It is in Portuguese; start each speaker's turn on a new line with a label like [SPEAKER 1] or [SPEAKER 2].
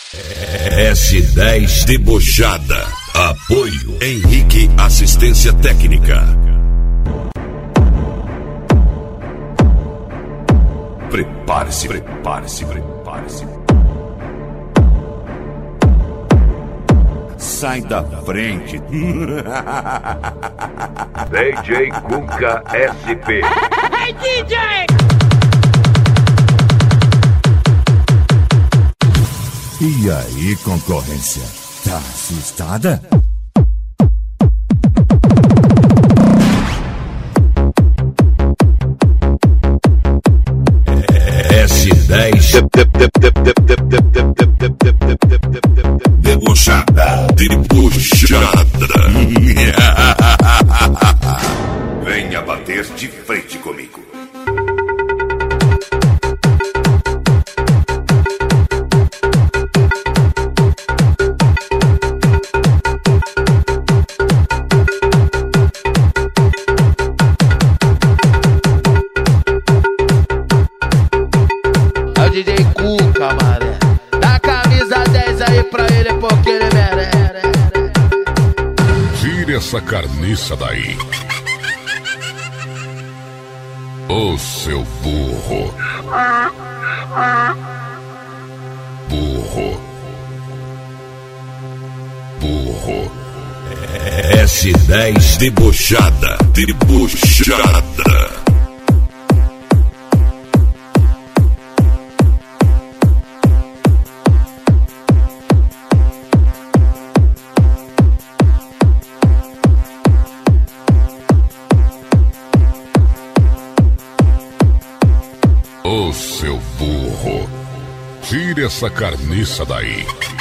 [SPEAKER 1] S10 Debochada. Apoio Henrique Assistência Técnica. Prepare-se, prepare-se, prepare-se. Sai da frente.
[SPEAKER 2] DJ Cuca SP.
[SPEAKER 3] Hey, DJ!
[SPEAKER 4] E aí, concorrência? Tá assustada?
[SPEAKER 1] S10 Debochada. Debochada. Venha bater de frente comigo.
[SPEAKER 5] DJ Cuca, mané. Dá camisa 10 aí pra ele porque ele merece.
[SPEAKER 6] Tire essa carniça daí. Ô seu burro. Burro. Burro.
[SPEAKER 1] S10 Debochada. Debochada.
[SPEAKER 6] Ô seu burro, tire essa carniça daí.